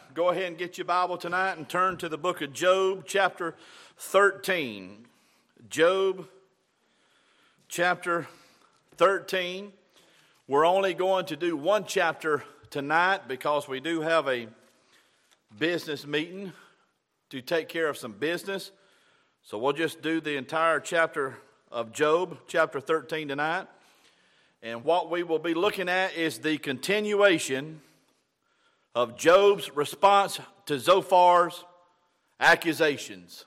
Go ahead and get your Bible tonight and turn to the book of Job, chapter 13. Job, chapter 13. We're only going to do one chapter tonight because we do have a business meeting to take care of some business. So we'll just do the entire chapter of Job, chapter 13 tonight. And what we will be looking at is the continuation of Job's response to Zophar's accusations.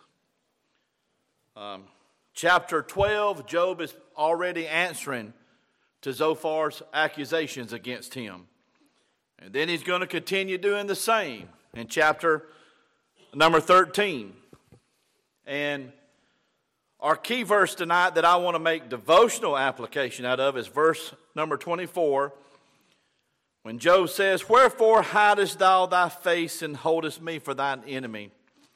Chapter 12, Job is already answering to Zophar's accusations against him. And then he's going to continue doing the same in chapter number 13. And our key verse tonight that I want to make devotional application out of is verse number 24. When Job says, "Wherefore hidest thou thy face and holdest me for thine enemy?"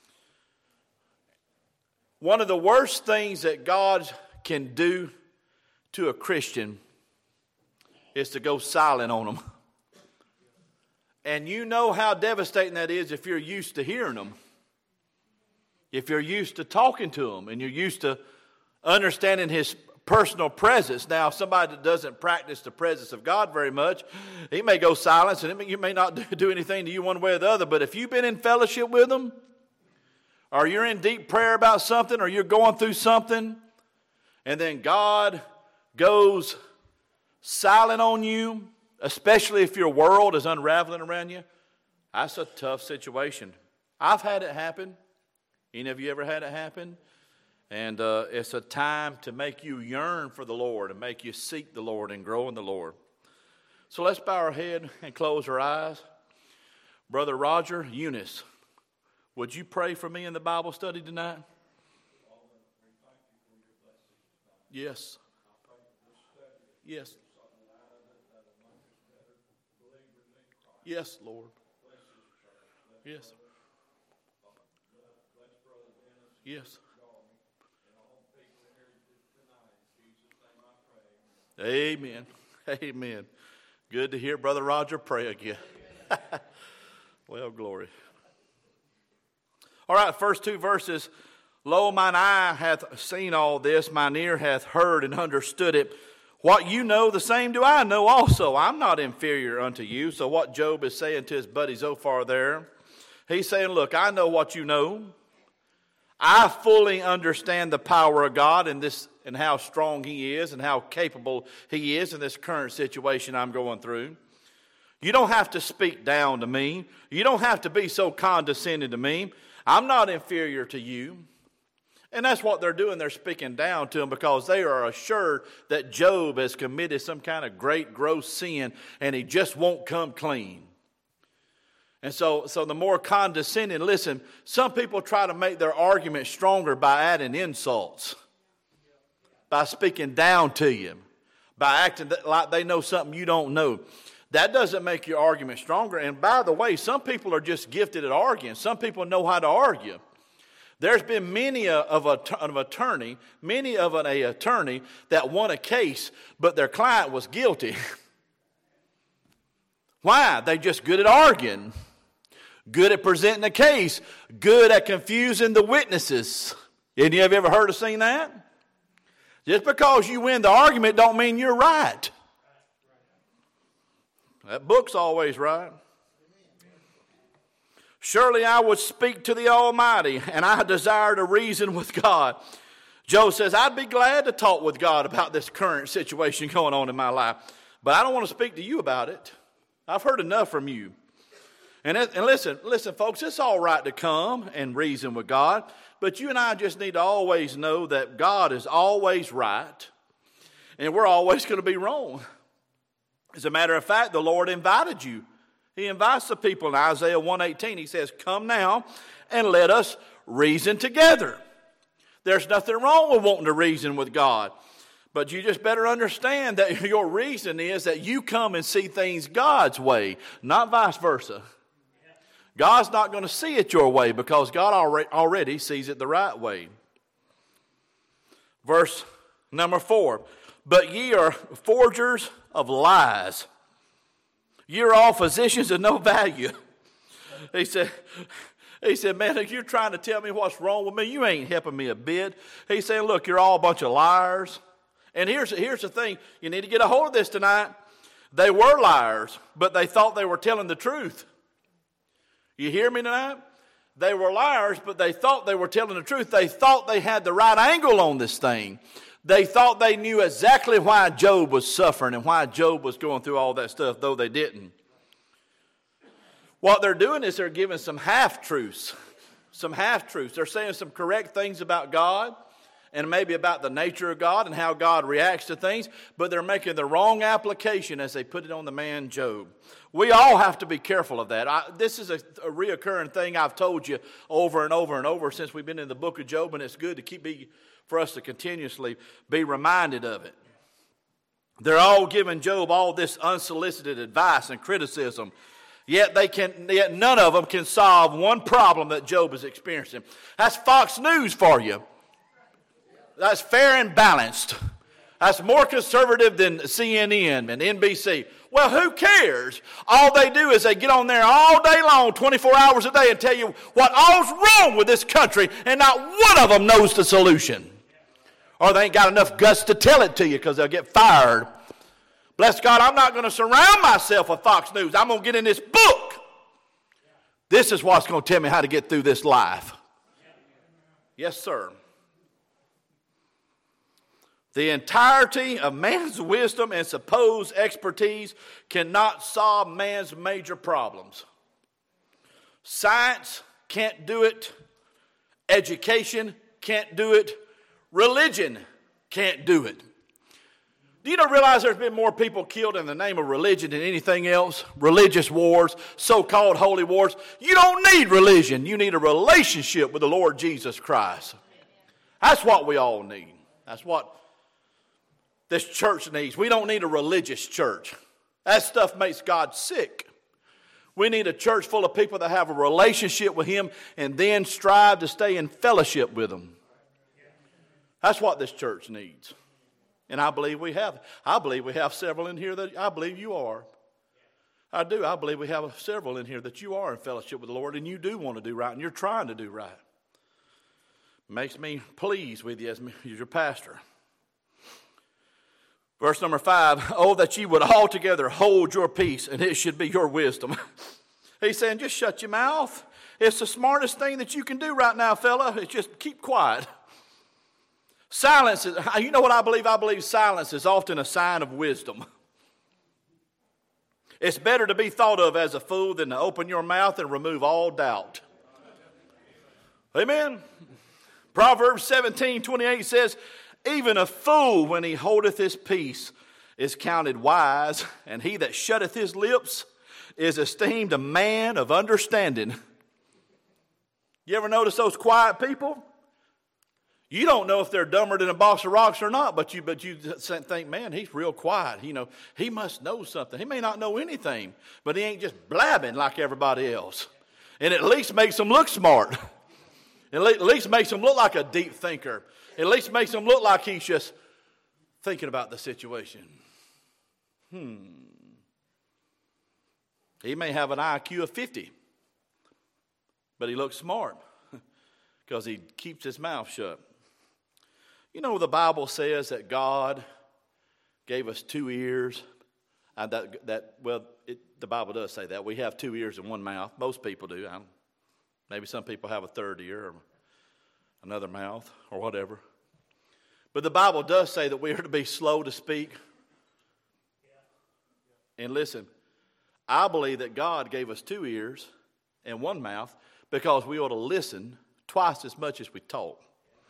One of the worst things that God can do to a Christian is to go silent on them. And you know how devastating that is if you're used to hearing them. If you're used to talking to them and you're used to understanding his personal presence. Now, if somebody that doesn't practice the presence of God very much, he may go silent and you may not do anything to you one way or the other. But if you've been in fellowship with him, or you're in deep prayer about something, or you're going through something, and then God goes silent on you, especially if your world is unraveling around you, that's a tough situation. I've had it happen. Any of you ever had it happen? And it's a time to make you yearn for the Lord and make you seek the Lord and grow in the Lord. So let's bow our head and close our eyes. Brother Roger, Eunice, would you pray for me in the Bible study tonight? Yes. Yes. Yes, Lord. Yes. Yes. Amen. Amen. Good to hear Brother Roger pray again. Well, glory. All right, first two verses. Lo, mine eye hath seen all this, mine ear hath heard and understood it. What you know, the same do I know also. I'm not inferior unto you. So what Job is saying to his buddy Zophar there, he's saying, look, I know what you know. I fully understand the power of God and how strong he is and how capable he is in this current situation I'm going through. You don't have to speak down to me. You don't have to be so condescending to me. I'm not inferior to you. And that's what they're doing. They're speaking down to him because they are assured that Job has committed some kind of great, gross sin and he just won't come clean. And so the more condescending, listen, some people try to make their argument stronger by adding insults, by speaking down to you, by acting like they know something you don't know. That doesn't make your argument stronger. And by the way, some people are just gifted at arguing. Some people know how to argue. There's been many of an attorney that won a case, but their client was guilty. Why? They're just good at arguing, good at presenting a case, good at confusing the witnesses. Any of you ever heard or seen that? Just because you win the argument don't mean you're right. That book's always right. Surely I would speak to the Almighty, and I desire to reason with God. Job says, I'd be glad to talk with God about this current situation going on in my life, but I don't want to speak to you about it. I've heard enough from you. And listen, folks, it's all right to come and reason with God, but you and I just need to always know that God is always right, and we're always going to be wrong. As a matter of fact, the Lord invited you. He invites the people in Isaiah 1:18. He says, come now and let us reason together. There's nothing wrong with wanting to reason with God. But you just better understand that your reason is that you come and see things God's way, not vice versa. God's not going to see it your way because God already sees it the right way. Verse number 4. But ye are forgers of lies. Ye are all physicians of no value. he said, man, if you're trying to tell me what's wrong with me, you ain't helping me a bit. He said, look, you're all a bunch of liars. And here's the thing. You need to get a hold of this tonight. They were liars, but they thought they were telling the truth. You hear me tonight? They were liars, but they thought they were telling the truth. They thought they had the right angle on this thing. They thought they knew exactly why Job was suffering and why Job was going through all that stuff, though they didn't. What they're doing is they're giving some half-truths. Some half-truths. They're saying some correct things about God and maybe about the nature of God and how God reacts to things, but they're making the wrong application as they put it on the man Job. We all have to be careful of that. This is a reoccurring thing I've told you over and over and over since we've been in the book of Job, and it's good for us to continuously be reminded of it. They're all giving Job all this unsolicited advice and criticism, yet none of them can solve one problem that Job is experiencing. That's Fox News for you. That's fair and balanced. That's more conservative than CNN and NBC. Well, who cares? All they do is they get on there all day long, 24 hours a day, and tell you what all's wrong with this country, and not one of them knows the solution. Or they ain't got enough guts to tell it to you because they'll get fired. Bless God, I'm not going to surround myself with Fox News. I'm going to get in this book. This is what's going to tell me how to get through this life. Yes, sir. The entirety of man's wisdom and supposed expertise cannot solve man's major problems. Science can't do it. Education can't do it. Religion can't do it. Do you not realize there's been more people killed in the name of religion than anything else? Religious wars, so-called holy wars. You don't need religion. You need a relationship with the Lord Jesus Christ. That's what we all need. That's what this church needs. We don't need a religious church. That stuff makes God sick. We need a church full of people that have a relationship with Him and then strive to stay in fellowship with Him. That's what this church needs. And I believe we have. I believe we have several in here that I believe you are. I do. I believe we have several in here that you are in fellowship with the Lord and you do want to do right and you're trying to do right. Makes me pleased with you as your pastor. Verse number 5, oh, that you would altogether hold your peace, and it should be your wisdom. He's saying, just shut your mouth. It's the smartest thing that you can do right now, fella. It's just keep quiet. Silence is, you know what I believe? I believe silence is often a sign of wisdom. It's better to be thought of as a fool than to open your mouth and remove all doubt. Amen. Proverbs 17:28 says, even a fool, when he holdeth his peace, is counted wise, and he that shutteth his lips is esteemed a man of understanding. You ever notice those quiet people? You don't know if they're dumber than a box of rocks or not, but you think, man, he's real quiet. You know, he must know something. He may not know anything, but he ain't just blabbing like everybody else. And it at least makes him look smart. It at least makes him look like a deep thinker. At least makes him look like he's just thinking about the situation. He may have an IQ of 50, but he looks smart because he keeps his mouth shut. You know, the Bible says that God gave us 2 ears. The Bible does say that. We have 2 ears and 1 mouth. Most people do. Maybe some people have a third ear or another mouth or whatever. But the Bible does say that we are to be slow to speak. And listen, I believe that God gave us 2 ears and 1 mouth because we ought to listen twice as much as we talk.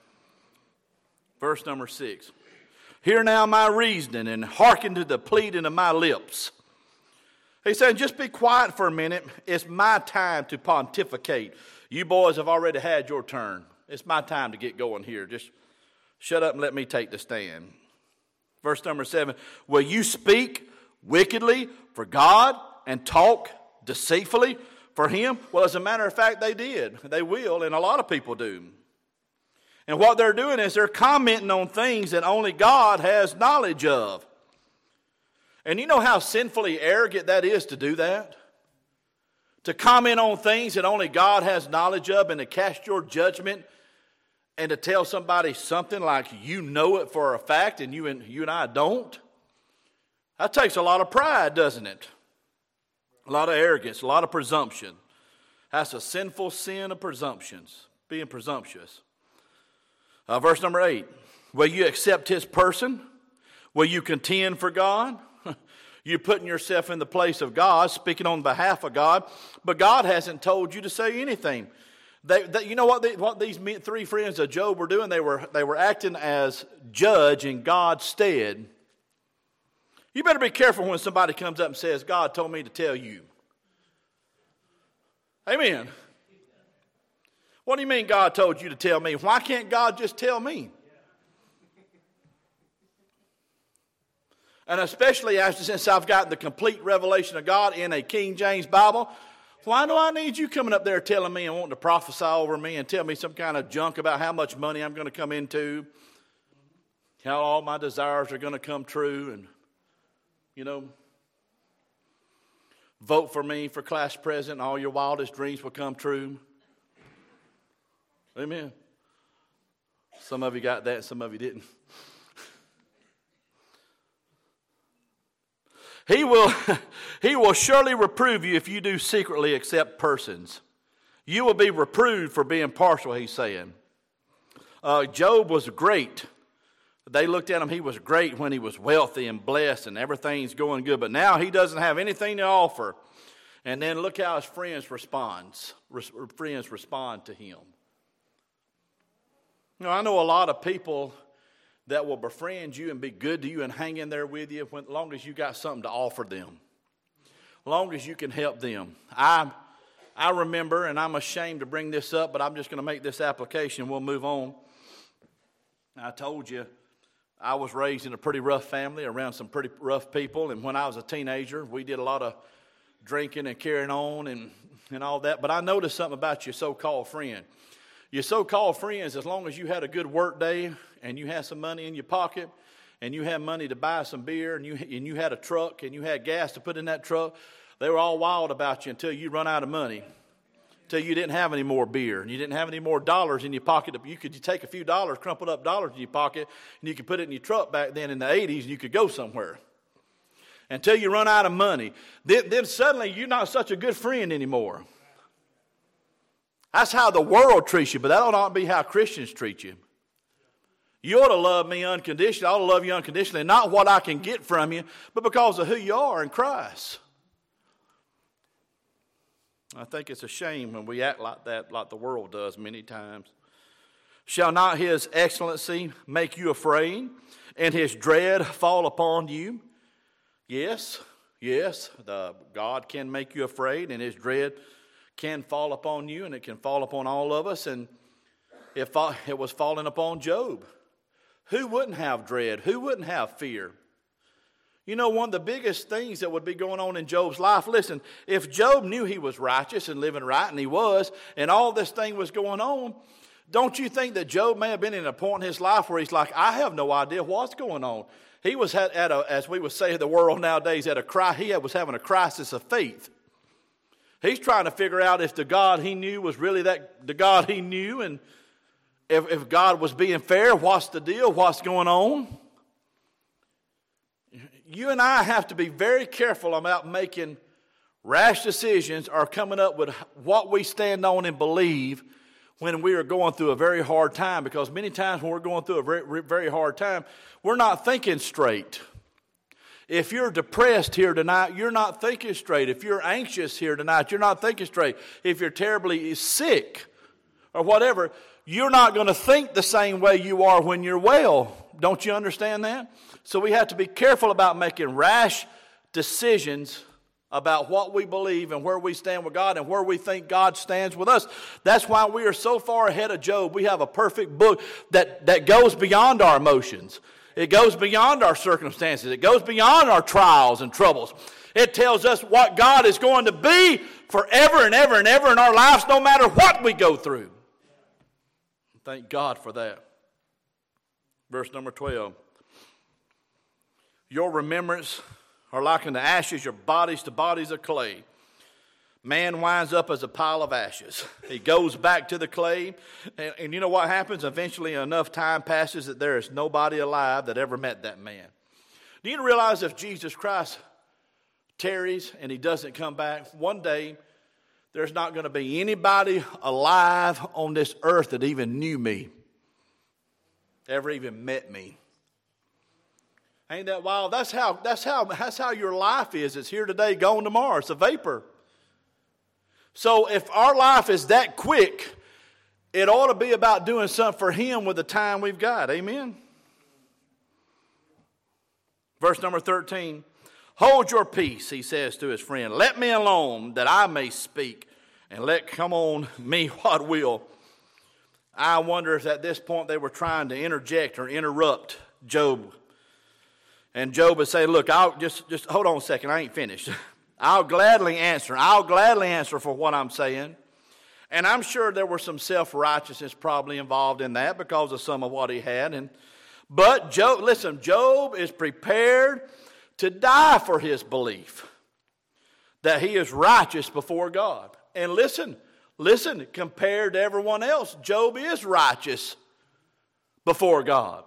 Verse number 6. Hear now my reasoning and hearken to the pleading of my lips. He's saying, just be quiet for a minute. It's my time to pontificate. You boys have already had your turn. It's my time to get going here. Just shut up and let me take the stand. Verse number 7. Will you speak wickedly for God and talk deceitfully for Him? Well, as a matter of fact, they did. They will, and a lot of people do. And what they're doing is they're commenting on things that only God has knowledge of. And you know how sinfully arrogant that is to do that? to comment on things that only God has knowledge of and to cast your judgment and to tell somebody something like you know it for a fact and you and I don't. That takes a lot of pride, doesn't it? A lot of arrogance, a lot of presumption. That's a sinful sin of presumptions, being presumptuous. Verse number 8. Will you accept his person? Will you contend for God? You're putting yourself in the place of God, speaking on behalf of God, but God hasn't told you to say anything. You know what these three friends of Job were doing? They were acting as judge in God's stead. You better be careful when somebody comes up and says, God told me to tell you. Amen. What do you mean God told you to tell me? Why can't God just tell me? And especially since I've got the complete revelation of God in a King James Bible, why do I need you coming up there telling me and wanting to prophesy over me and tell me some kind of junk about how much money I'm going to come into, how all my desires are going to come true, and, vote for me for class president, all your wildest dreams will come true. Amen. Some of you got that, some of you didn't. He will surely reprove you if you do secretly accept persons. You will be reproved for being partial, he's saying. Job was great. They looked at him, he was great when he was wealthy and blessed and everything's going good. But now he doesn't have anything to offer. And then look how his friends respond to him. I know a lot of people that will befriend you and be good to you and hang in there with you as long as you got something to offer them. As long as you can help them. I remember, and I'm ashamed to bring this up, but I'm just going to make this application and we'll move on. I told you I was raised in a pretty rough family around some pretty rough people, and when I was a teenager, we did a lot of drinking and carrying on and all that. But I noticed something about your so-called friend. Your so-called friends, as long as you had a good work day and you had some money in your pocket and you had money to buy some beer and you had a truck and you had gas to put in that truck, they were all wild about you until you run out of money, until you didn't have any more beer and you didn't have any more dollars in your pocket. You could take a few dollars, crumpled up dollars in your pocket, and you could put it in your truck back then in the 80s and you could go somewhere. Until you run out of money. Then suddenly you're not such a good friend anymore. That's how the world treats you, but that ought not be how Christians treat you. You ought to love me unconditionally. I ought to love you unconditionally, not what I can get from you, but because of who you are in Christ. I think it's a shame when we act like that, like the world does many times. Shall not his excellency make you afraid, and his dread fall upon you? Yes, God can make you afraid, and his dread can fall upon you, and it can fall upon all of us, and it was falling upon Job. Who wouldn't have dread? Who wouldn't have fear? One of the biggest things that would be going on in Job's life, listen, if Job knew he was righteous and living right, and he was, and all this thing was going on, don't you think that Job may have been in a point in his life where he's like, I have no idea what's going on. He was as we would say in the world nowadays, he was having a crisis of faith. He's trying to figure out if the God he knew was really the God he knew, and if God was being fair, what's the deal, what's going on. You and I have to be very careful about making rash decisions or coming up with what we stand on and believe when we are going through a very hard time, because many times when we're going through a very, very hard time, we're not thinking straight. If you're depressed here tonight, you're not thinking straight. If you're anxious here tonight, you're not thinking straight. If you're terribly sick or whatever, you're not going to think the same way you are when you're well. Don't you understand that? So we have to be careful about making rash decisions about what we believe and where we stand with God and where we think God stands with us. That's why we are so far ahead of Job. We have a perfect book that goes beyond our emotions. It goes beyond our circumstances. It goes beyond our trials and troubles. It tells us what God is going to be forever and ever and ever in our lives, no matter what we go through. Thank God for that. Verse number 12. Your remembrance are like unto ashes, your bodies to bodies of clay. man winds up as a pile of ashes. He goes back to the clay. And you know what happens? Eventually enough time passes that there is nobody alive that ever met that man. Do you realize if Jesus Christ tarries and he doesn't come back, one day there's not going to be anybody alive on this earth that even knew me, ever even met me. Ain't that wild? That's how your life is. It's here today, gone tomorrow. It's a vapor. So if our life is that quick, it ought to be about doing something for him with the time we've got. Amen? Verse number 13. Hold your peace, he says to his friend. Let me alone that I may speak, and let come on me what will. I wonder if at this point they were trying to interject or interrupt Job. And Job would say, look, I'll just hold on a second, I ain't finished. I'll gladly answer for what I'm saying. And I'm sure there was some self-righteousness probably involved in that because of some of what he had. But Job, listen, Job is prepared to die for his belief that he is righteous before God. And listen, compared to everyone else, Job is righteous before God.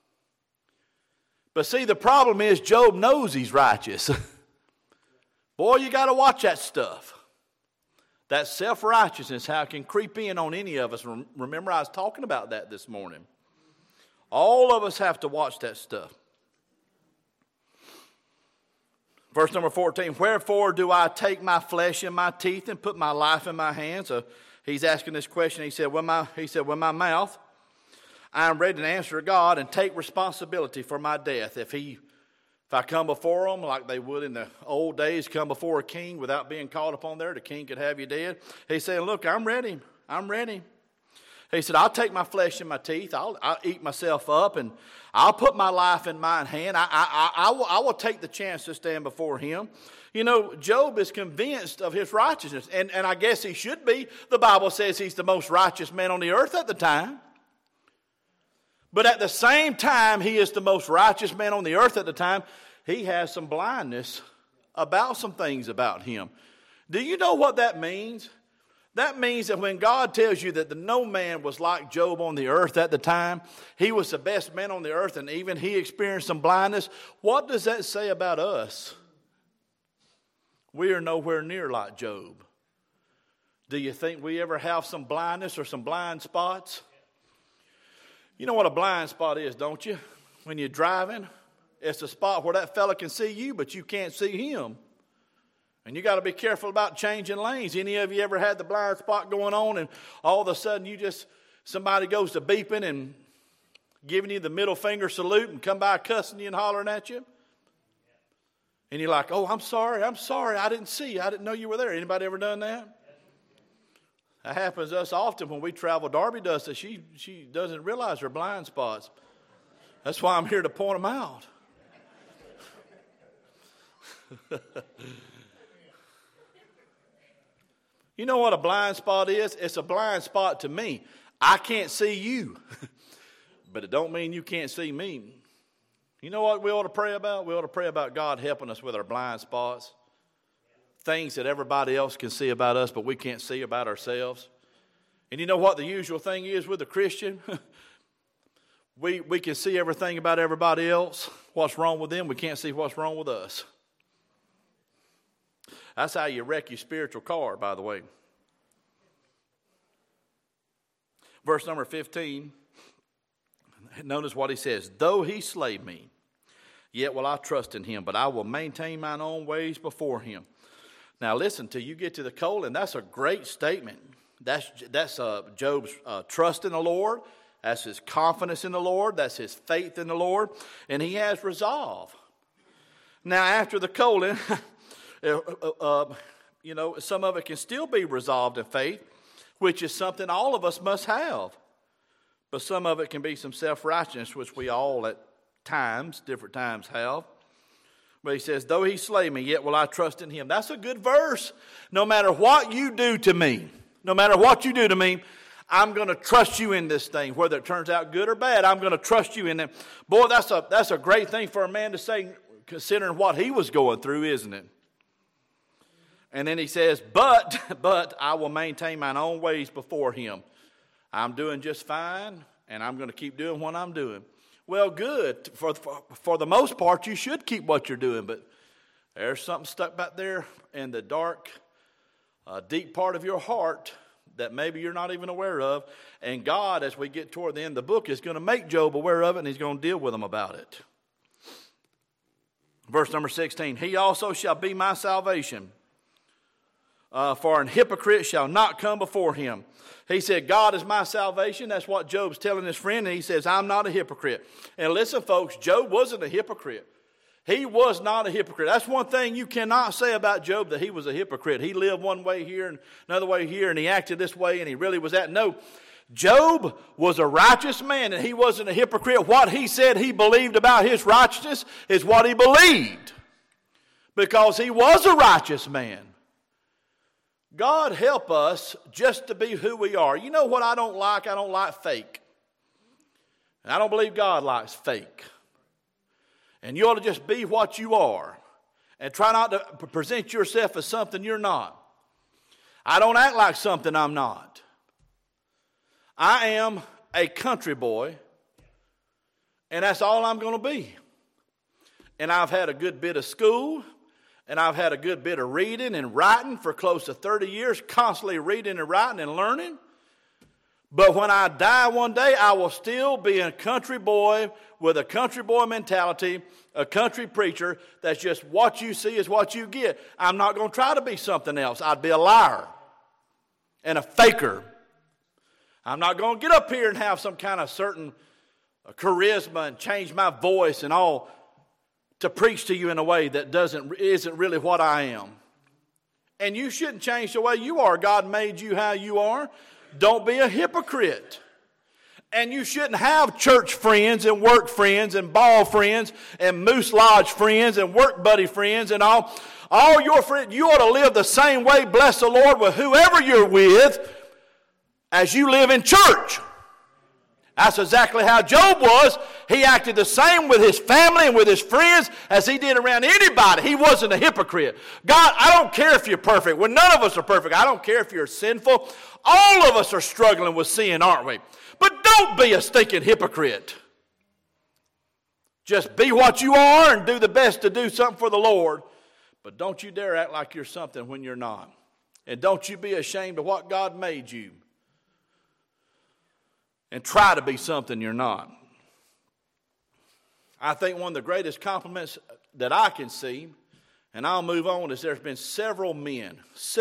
But see, the problem is Job knows he's righteous. Boy, you got to watch that stuff. That self-righteousness, how it can creep in on any of us. Remember, I was talking about that this morning. All of us have to watch that stuff. Verse number 14, wherefore do I take my flesh in my teeth and put my life in my hands? So he's asking this question. He said, with my mouth, I am ready to answer God and take responsibility for my death. If I come before him like they would in the old days, come before a king without being called upon there, the king could have you dead. He's saying, look, I'm ready. He said, I'll take my flesh in my teeth. I'll eat myself up, and I'll put my life in my hand. I will take the chance to stand before him. You know, Job is convinced of his righteousness, and I guess he should be. The Bible says he's the most righteous man on the earth at the time. But at the same time, he is the most righteous man on the earth at the time. He has some blindness about some things about him. Do you know what that means? That means that when God tells you that no man was like Job on the earth at the time, he was the best man on the earth, and even he experienced some blindness, what does that say about us? We are nowhere near like Job. Do you think we ever have some blindness or some blind spots? You know what a blind spot is, don't you? When you're driving, it's a spot where that fella can see you, but you can't see him. And you got to be careful about changing lanes. Any of you ever had the blind spot going on, and all of a sudden somebody goes to beeping and giving you the middle finger salute and come by cussing you and hollering at you? And you're like, oh, I'm sorry, I didn't see you. I didn't know you were there. Anybody ever done that? That happens to us often when we travel. Darby does that. She doesn't realize her blind spots. That's why I'm here to point them out. You know what a blind spot is? It's a blind spot to me. I can't see you, but it don't mean you can't see me. You know what we ought to pray about? We ought to pray about God helping us with our blind spots. Things that everybody else can see about us, but we can't see about ourselves. And you know what the usual thing is with a Christian? We can see everything about everybody else. What's wrong with them, we can't see what's wrong with us. That's how you wreck your spiritual car, by the way. Verse number 15, notice what he says. Though he slay me, yet will I trust in him, but I will maintain mine own ways before him. Now listen, till you get to the colon, that's a great statement. That's Job's trust in the Lord. That's his confidence in the Lord. That's his faith in the Lord. And he has resolve. Now after the colon, some of it can still be resolved in faith, which is something all of us must have. But some of it can be some self-righteousness, which we all at times, different times have. But he says, though he slay me, yet will I trust in him. That's a good verse. No matter what you do to me, I'm going to trust you in this thing. Whether it turns out good or bad, I'm going to trust you in it. Boy, that's a great thing for a man to say, considering what he was going through, isn't it? And then he says, but I will maintain mine own ways before him. I'm doing just fine, and I'm going to keep doing what I'm doing. Well, good. For the most part, you should keep what you're doing, but there's something stuck back there in the dark, deep part of your heart that maybe you're not even aware of. And God, as we get toward the end of the book, is going to make Job aware of it, and he's going to deal with him about it. Verse number 16, he also shall be my salvation, for an hypocrite shall not come before him. He said, God is my salvation. That's what Job's telling his friend, and he says, I'm not a hypocrite. And listen, folks, Job wasn't a hypocrite. He was not a hypocrite. That's one thing you cannot say about Job, that he was a hypocrite. He lived one way here and another way here, and he acted this way, and he really was that. No, Job was a righteous man, and he wasn't a hypocrite. What he said he believed about his righteousness is what he believed, because he was a righteous man. God help us just to be who we are. You know what I don't like? I don't like fake. And I don't believe God likes fake. And you ought to just be what you are. And try not to present yourself as something you're not. I don't act like something I'm not. I am a country boy. And that's all I'm going to be. And I've had a good bit of school. And I've had a good bit of reading and writing for close to 30 years. Constantly reading and writing and learning. But when I die one day, I will still be a country boy with a country boy mentality, a country preacher that's just what you see is what you get. I'm not going to try to be something else. I'd be a liar and a faker. I'm not going to get up here and have some kind of certain charisma and change my voice and all to preach to you in a way that isn't really what I am. And you shouldn't change the way you are. God made you how you are. Don't be a hypocrite. And you shouldn't have church friends and work friends and ball friends and Moose Lodge friends and work buddy friends and all your friends. You ought to live the same way, bless the Lord, with whoever you're with as you live in church. That's exactly how Job was. He acted the same with his family and with his friends as he did around anybody. He wasn't a hypocrite. God, I don't care if you're perfect. Well, none of us are perfect. I don't care if you're sinful. All of us are struggling with sin, aren't we? But don't be a stinking hypocrite. Just be what you are and do the best to do something for the Lord. But don't you dare act like you're something when you're not. And don't you be ashamed of what God made you. And try to be something you're not. I think one of the greatest compliments that I can see, and I'll move on, is there's been several men.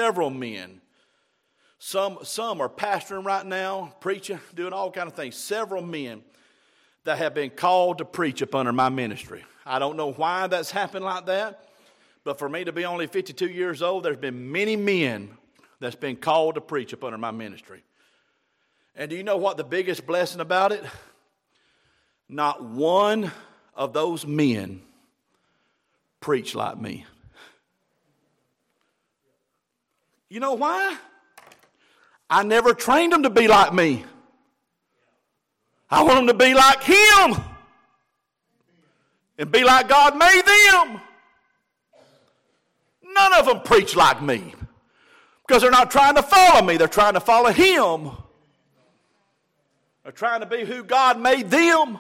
Some are pastoring right now, preaching, doing all kind of things. Several men that have been called to preach up under my ministry. I don't know why that's happened like that, but for me to be only 52 years old, there's been many men that's been called to preach up under my ministry. And do you know what the biggest blessing about it? Not one of those men preach like me. You know why? I never trained them to be like me. I want them to be like him. And be like God made them. None of them preach like me. Because they're not trying to follow me. They're trying to follow him. They're trying to be who God made them.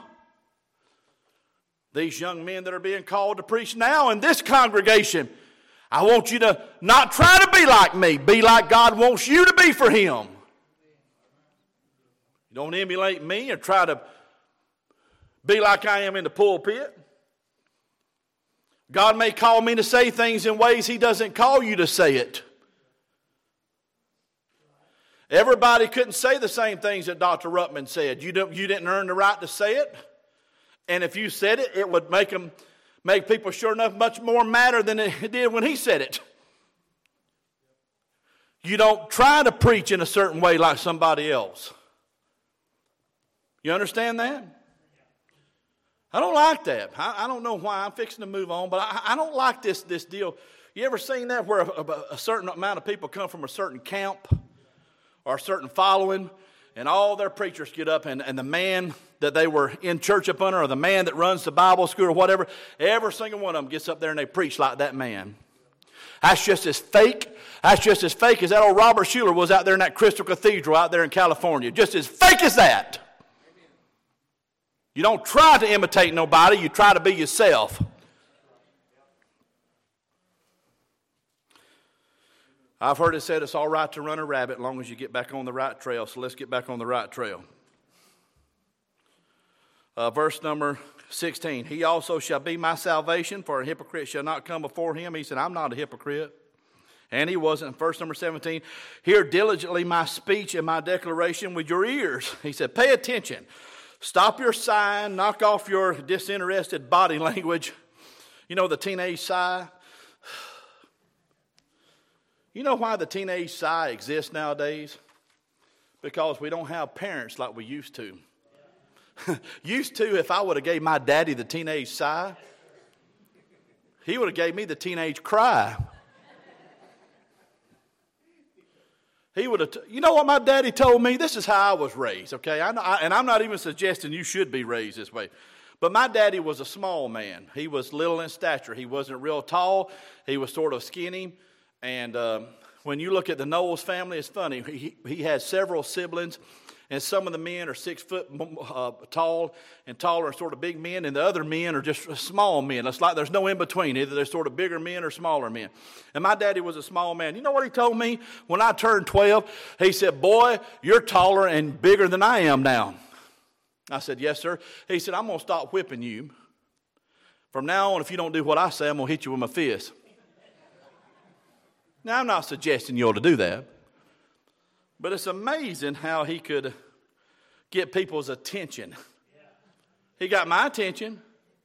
These young men that are being called to preach now in this congregation, I want you to not try to be like me. Be like God wants you to be for him. You don't emulate me or try to be like I am in the pulpit. God may call me to say things in ways he doesn't call you to say it. Everybody couldn't say the same things that Dr. Ruttman said. You didn't earn the right to say it. And if you said it, it would make people sure enough much more madder than it did when he said it. You don't try to preach in a certain way like somebody else. You understand that? I don't like that. I don't know why. I'm fixing to move on, but I don't like this deal. You ever seen that where a certain amount of people come from a certain camp or a certain following, and all their preachers get up, and the man that they were in church up under, or the man that runs the Bible school or whatever, every single one of them gets up there and they preach like that man. That's just as fake. That's just as fake as that old Robert Schuller was out there in that Crystal Cathedral out there in California. Just as fake as that. You don't try to imitate nobody. You try to be yourself. I've heard it said it's all right to run a rabbit as long as you get back on the right trail. So let's get back on the right trail. Verse number 16. He also shall be my salvation, for a hypocrite shall not come before him. He said, I'm not a hypocrite. And he wasn't. Verse number 17. Hear diligently my speech and my declaration with your ears. He said, pay attention. Stop your sighing. Knock off your disinterested body language. You know the teenage sigh? You know why the teenage sigh exists nowadays? Because we don't have parents like we used to. Used to, if I would have gave my daddy the teenage sigh, he would have gave me the teenage cry. He would have, you know what my daddy told me? This is how I was raised, okay? And I'm not even suggesting you should be raised this way. But my daddy was a small man. He was little in stature. He wasn't real tall. He was sort of skinny. And when you look at the Knowles family, it's funny. He had several siblings. And some of the men are 6 foot tall and taller, sort of big men, and the other men are just small men. It's like there's no in between. Either they're sort of bigger men or smaller men. And my daddy was a small man. You know what he told me when I turned 12? He said, boy, you're taller and bigger than I am now. I said, yes, sir. He said, I'm going to stop whipping you. From now on, if you don't do what I say, I'm going to hit you with my fist. Now, I'm not suggesting you ought to do that. But it's amazing how he could get people's attention. He got my attention.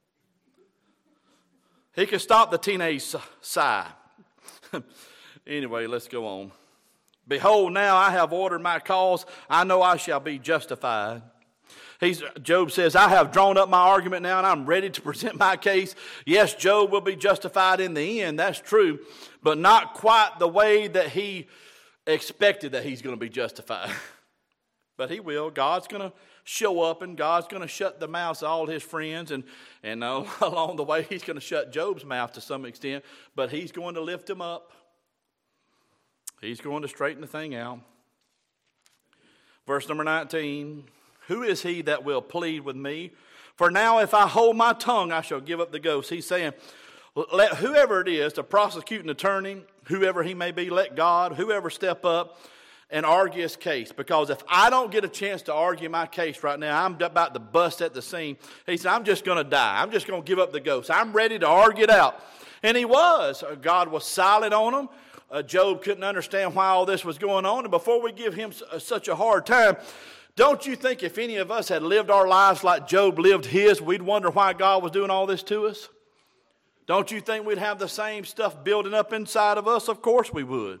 He could stop the teenage sigh. Anyway, let's go on. Behold, now I have ordered my cause. I know I shall be justified. Job says, I have drawn up my argument now and I'm ready to present my case. Yes, Job will be justified in the end. That's true. But not quite the way that he expected that he's going to be justified. But he will. God's going to show up and God's going to shut the mouths of all his friends. And along the way, he's going to shut Job's mouth to some extent. But he's going to lift him up. He's going to straighten the thing out. Verse number 19. Who is he that will plead with me? For now, if I hold my tongue, I shall give up the ghost. He's saying, let whoever it is, the prosecuting attorney, whoever he may be, let God, whoever step up and argue his case. Because if I don't get a chance to argue my case right now, I'm about to bust at the seam. He said, I'm just going to die. I'm just going to give up the ghost. I'm ready to argue it out. And he was. God was silent on him. Job couldn't understand why all this was going on. And before we give him such a hard time, don't you think if any of us had lived our lives like Job lived his, we'd wonder why God was doing all this to us? Don't you think we'd have the same stuff building up inside of us? Of course we would.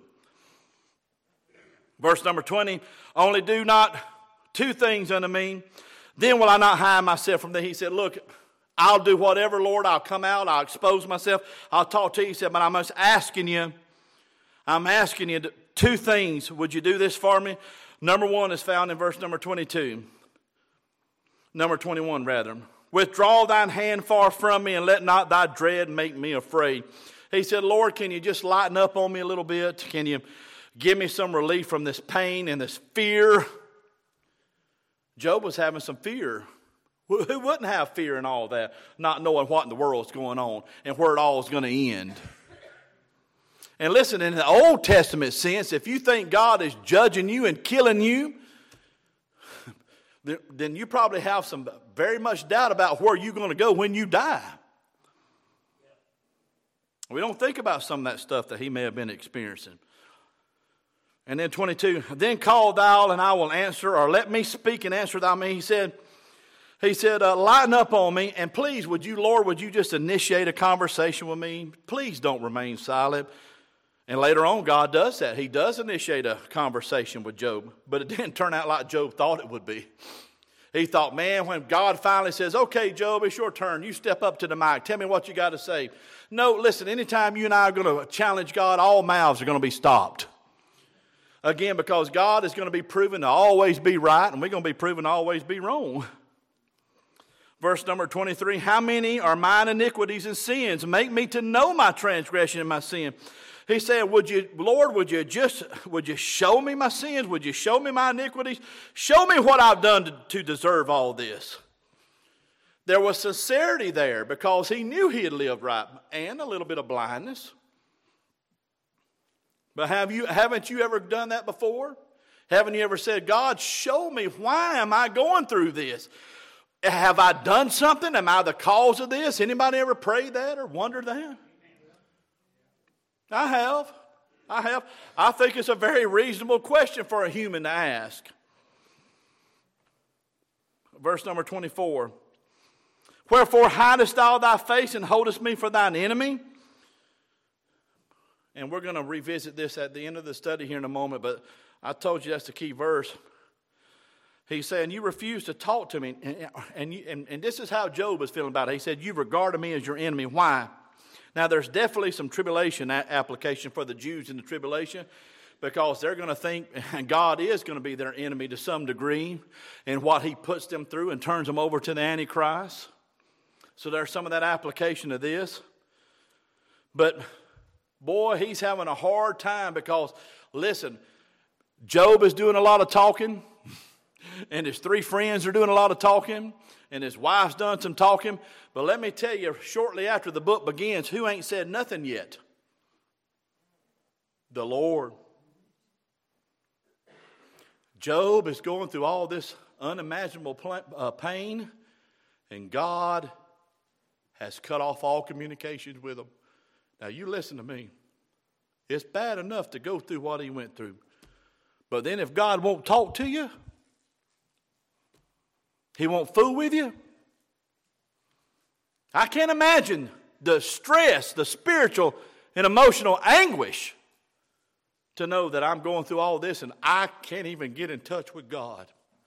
Verse number 20, only do not 2 things unto me, then will I not hide myself from thee. He said, look, I'll do whatever, Lord. I'll come out. I'll expose myself. I'll talk to you. He said, but I'm asking you 2 things. Would you do this for me? Number 1 is found in verse number 22. Number 21, rather. Withdraw thine hand far from me, and let not thy dread make me afraid. He said, Lord, can you just lighten up on me a little bit? Can you give me some relief from this pain and this fear? Job was having some fear. Who wouldn't have fear in all that, not knowing what in the world's going on and where it all is going to end? And listen, in the Old Testament sense, if you think God is judging you and killing you, then you probably have some very much doubt about where you're going to go when you die. We don't think about some of that stuff that he may have been experiencing. And then 22, then call thou and I will answer, or let me speak and answer thou me. He said, lighten up on me, and please, would you just initiate a conversation with me? Please don't remain silent. And later on, God does that. He does initiate a conversation with Job, but it didn't turn out like Job thought it would be. He thought, man, when God finally says, okay, Job, it's your turn. You step up to the mic. Tell me what you got to say. No, listen, anytime you and I are going to challenge God, all mouths are going to be stopped. Again, because God is going to be proven to always be right, and we're going to be proven to always be wrong. Verse number 23, how many are mine iniquities and sins? Make me to know my transgression and my sin. He said, Lord, would you show me my sins? Would you show me my iniquities? Show me what I've done to deserve all this. There was sincerity there because he knew he had lived right and a little bit of blindness. But haven't you ever done that before? Haven't you ever said, God, show me, why am I going through this? Have I done something? Am I the cause of this? Anybody ever prayed that or wondered that? I have. I think it's a very reasonable question for a human to ask. Verse number 24. Wherefore hidest thou thy face and holdest me for thine enemy? And we're going to revisit this at the end of the study here in a moment, but I told you that's the key verse. He's saying, you refuse to talk to me. And this is how Job was feeling about it. He said, you regarded me as your enemy. Why? Now, there's definitely some tribulation application for the Jews in the tribulation, because they're going to think God is going to be their enemy to some degree in what he puts them through and turns them over to the Antichrist. So there's some of that application of this. But, boy, he's having a hard time because, listen, Job is doing a lot of talking, and his three friends are doing a lot of talking, and his wife's done some talking. But let me tell you, shortly after the book begins, who ain't said nothing yet? The Lord. Job is going through all this unimaginable pain, and God has cut off all communications with him. Now, you listen to me. It's bad enough to go through what he went through. But then if God won't talk to you, he won't fool with you. I can't imagine the stress, the spiritual and emotional anguish to know that I'm going through all this and I can't even get in touch with God.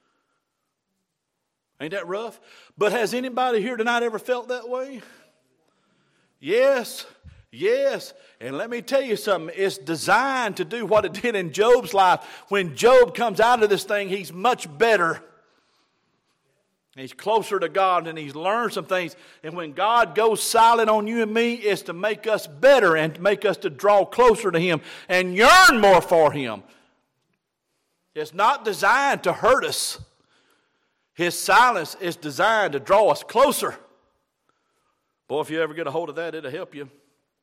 Ain't that rough? But has anybody here tonight ever felt that way? Yes. Yes. And let me tell you something. It's designed to do what it did in Job's life. When Job comes out of this thing, he's much better. He's closer to God and he's learned some things. And when God goes silent on you and me, it's to make us better and to make us to draw closer to him and yearn more for him. It's not designed to hurt us. His silence is designed to draw us closer. Boy, if you ever get a hold of that, it'll help you.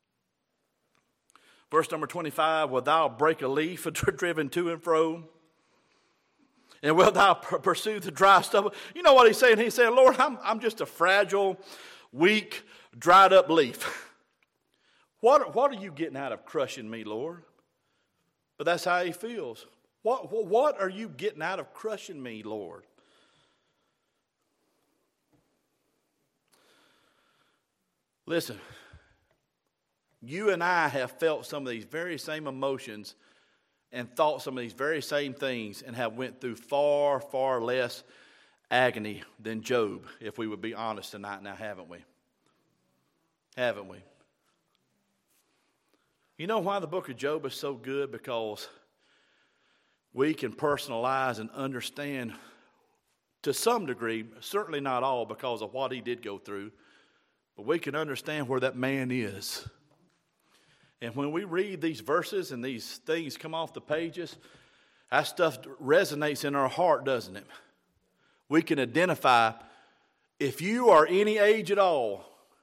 Verse number 25, wilt thou break a leaf driven to and fro? And wilt thou pursue the dry stubble? You know what he's saying? He's saying, Lord, I'm just a fragile, weak, dried up leaf. What are you getting out of crushing me, Lord? But that's how he feels. What are you getting out of crushing me, Lord? Listen, you and I have felt some of these very same emotions and thought some of these very same things and have went through far, far less agony than Job, if we would be honest tonight now, haven't we? Haven't we? You know why the book of Job is so good? Because we can personalize and understand to some degree, certainly not all because of what he did go through, but we can understand where that man is. And when we read these verses and these things come off the pages, that stuff resonates in our heart, doesn't it? We can identify, if you are any age at all,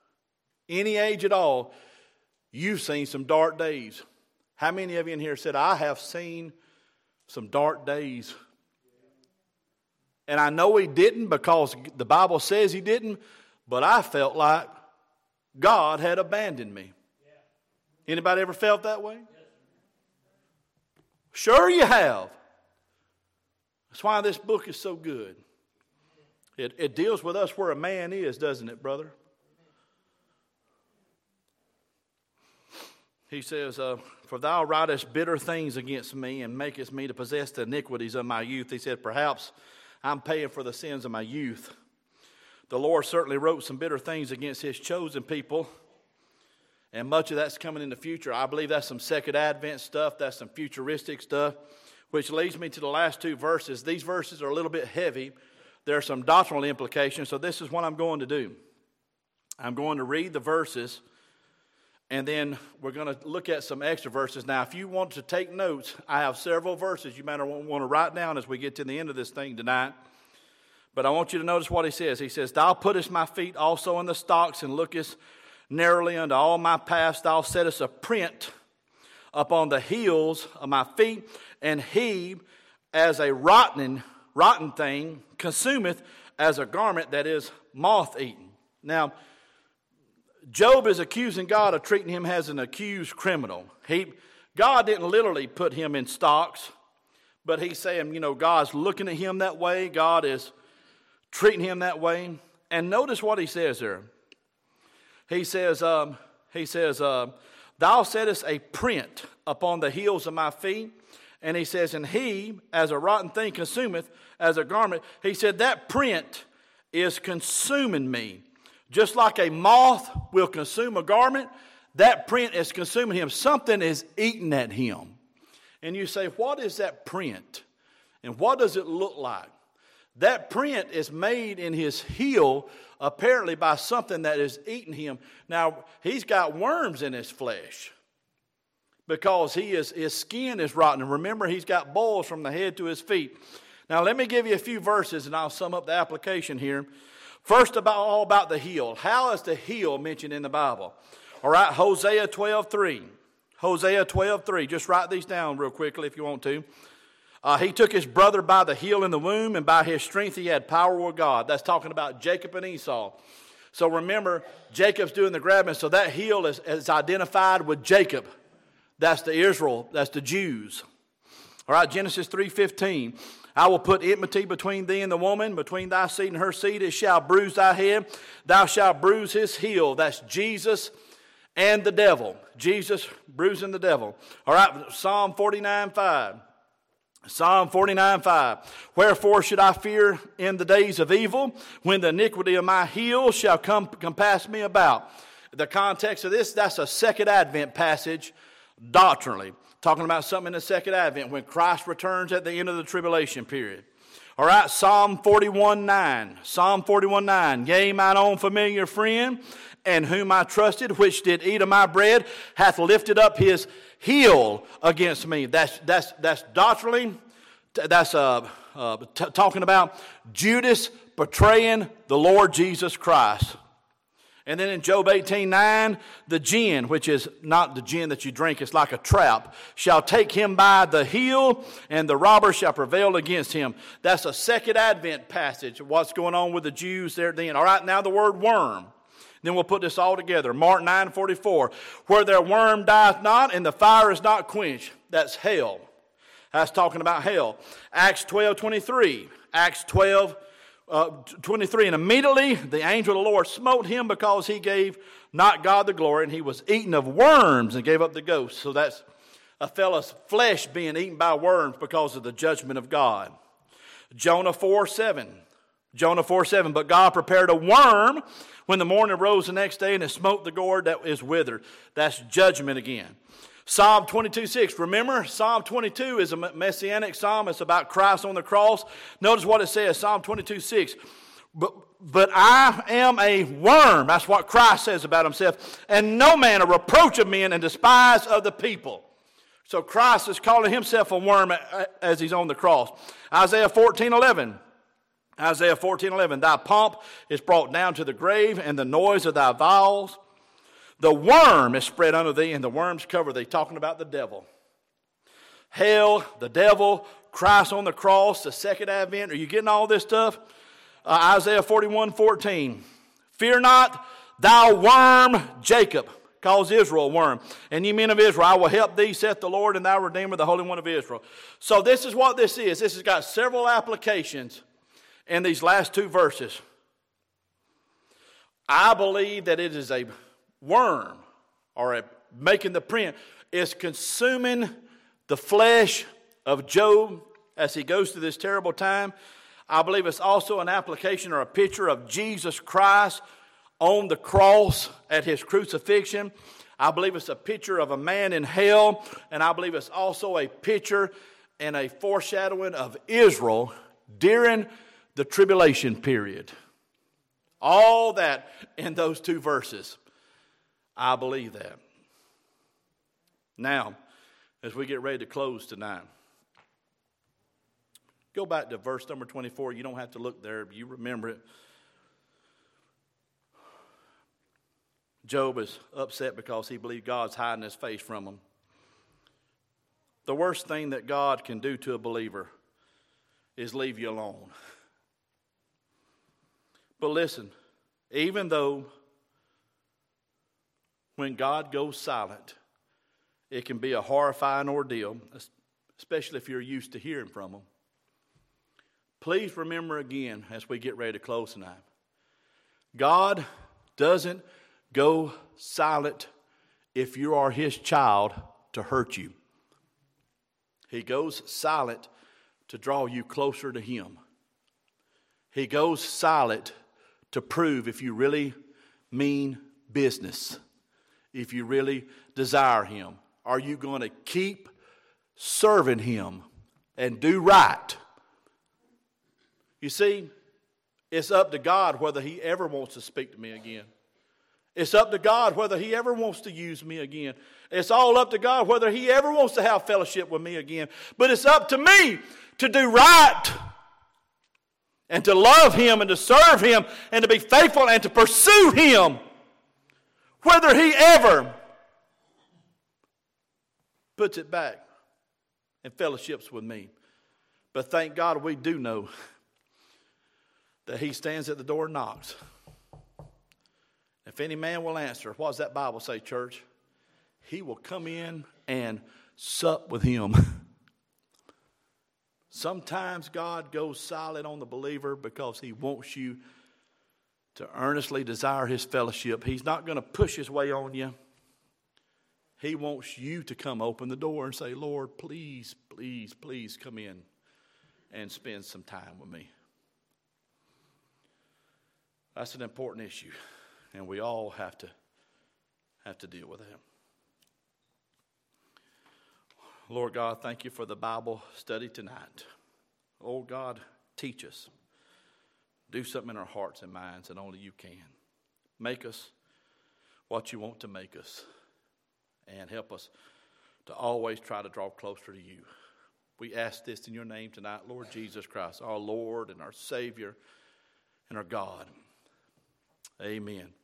you've seen some dark days. How many of you in here said, I have seen some dark days? And I know he didn't because the Bible says he didn't, but I felt like God had abandoned me. Anybody ever felt that way? Sure you have. That's why this book is so good. It deals with us where a man is, doesn't it, brother? He says, for thou writest bitter things against me and makest me to possess the iniquities of my youth. He said, perhaps I'm paying for the sins of my youth. The Lord certainly wrote some bitter things against his chosen people. And much of that's coming in the future. I believe that's some Second Advent stuff. That's some futuristic stuff. Which leads me to the last two verses. These verses are a little bit heavy. There are some doctrinal implications. So this is what I'm going to do. I'm going to read the verses And then we're going to look at some extra verses. Now, if you want to take notes, I have several verses you might want to write down as we get to the end of this thing tonight. But I want you to notice what he says. He says, Thou puttest my feet also in the stocks, and lookest narrowly unto all my paths. Thou settest a print upon the heels of my feet, and he, as a rotten thing, consumeth as a garment that is moth-eaten. Now, Job is accusing God of treating him as an accused criminal. God didn't literally put him in stocks, but he's saying, God's looking at him that way. God is treating him that way. And notice what he says there. He says, Thou settest a print upon the heels of my feet. And he says, and he, as a rotten thing, consumeth as a garment. He said, that print is consuming me. Just like a moth will consume a garment, that print is consuming him. Something is eating at him. And you say, what is that print? And what does it look like? That print is made in his heel, apparently by something that is eating him. Now, he's got worms in his flesh because his skin is rotten. And remember, he's got boils from the head to his feet. Now, let me give you a few verses, and I'll sum up the application here. First, all about the heel. How is the heel mentioned in the Bible? All right, Hosea 12:3. Hosea 12:3. Just write these down real quickly if you want to. He took his brother by the heel in the womb, and by his strength he had power with God. That's talking about Jacob and Esau. So remember, Jacob's doing the grabbing, so that heel is identified with Jacob. That's the Israel, that's the Jews. All right, Genesis 3:15. I will put enmity between thee and the woman, between thy seed and her seed. It shall bruise thy head. Thou shalt bruise his heel. That's Jesus and the devil. Jesus bruising the devil. All right, Psalm 49:5. Psalm 49:5. Wherefore should I fear in the days of evil, when the iniquity of my heel shall compass me about? The context of this, that's a second Advent passage doctrinally. Talking about something in the second advent when Christ returns at the end of the tribulation period. All right, Psalm 41:9. Psalm 41:9. Yea, mine own familiar friend, and whom I trusted, which did eat of my bread, hath lifted up his heel against me. That's doctrinally, that's talking about Judas betraying the Lord Jesus Christ. And then in Job 18:9, the gin, which is not the gin that you drink, it's like a trap, shall take him by the heel, and the robber shall prevail against him. That's a second Advent passage of what's going on with the Jews there then. All right, now the word worm. Then we'll put this all together. Mark 9:44, where their worm dieth not, and the fire is not quenched. That's hell. That's talking about hell. Acts 12:23. Acts 12:23, and immediately the angel of the Lord smote him because he gave not God the glory, and he was eaten of worms and gave up the ghost. So that's a fellow's flesh being eaten by worms because of the judgment of God. Jonah 4:7. Jonah 4:7. But God prepared a worm when the morning rose the next day, and it smote the gourd that is withered. That's judgment again. Psalm 22:6. Remember, Psalm 22 is a messianic psalm. It's about Christ on the cross. Notice what it says, Psalm 22:6. But I am a worm. That's what Christ says about himself. And no man a reproach of men and despise of the people. So Christ is calling himself a worm as he's on the cross. Isaiah 14:11. Isaiah 14:11. Thy pomp is brought down to the grave, and the noise of thy vowels. The worm is spread under thee, and the worms cover thee. Talking about the devil. Hell, the devil, Christ on the cross, the second advent. Are you getting all this stuff? Isaiah 41:14. Fear not, thou worm Jacob. Calls Israel a worm. And ye men of Israel, I will help thee, saith the Lord, and thou Redeemer, the Holy One of Israel. So this is what this is. This has got several applications in these last two verses. I believe that it is a worm, or making the print, is consuming the flesh of Job as he goes through this terrible time. I believe it's also an application or a picture of Jesus Christ on the cross at his crucifixion. I believe it's a picture of a man in hell, and I believe it's also a picture and a foreshadowing of Israel during the tribulation period. All that in those two verses. I believe that. Now, as we get ready to close tonight, go back to verse number 24. You don't have to look there. You remember it. Job is upset because he believed God's hiding his face from him. The worst thing that God can do to a believer is leave you alone. But listen, even though when God goes silent, it can be a horrifying ordeal, especially if you're used to hearing from him. Please remember again as we get ready to close tonight, God doesn't go silent if you are his child to hurt you. He goes silent to draw you closer to him. He goes silent to prove if you really mean business, if you really desire him. Are you going to keep serving him and do right? You see, it's up to God whether he ever wants to speak to me again. It's up to God whether he ever wants to use me again. It's all up to God whether he ever wants to have fellowship with me again. But it's up to me to do right and to love him and to serve him and to be faithful and to pursue him, whether he ever puts it back and fellowships with me. But thank God we do know that he stands at the door and knocks. If any man will answer, what does that Bible say, church? He will come in and sup with him. Sometimes God goes silent on the believer because he wants you to earnestly desire his fellowship. He's not going to push his way on you. He wants you to come open the door and say, Lord, please, please, please come in and spend some time with me. That's an important issue. And we all have to deal with that. Lord God, thank you for the Bible study tonight. Oh God, teach us. Do something in our hearts and minds that only you can. Make us what you want to make us. And help us to always try to draw closer to you. We ask this in your name tonight, Lord Jesus Christ, our Lord and our Savior and our God. Amen.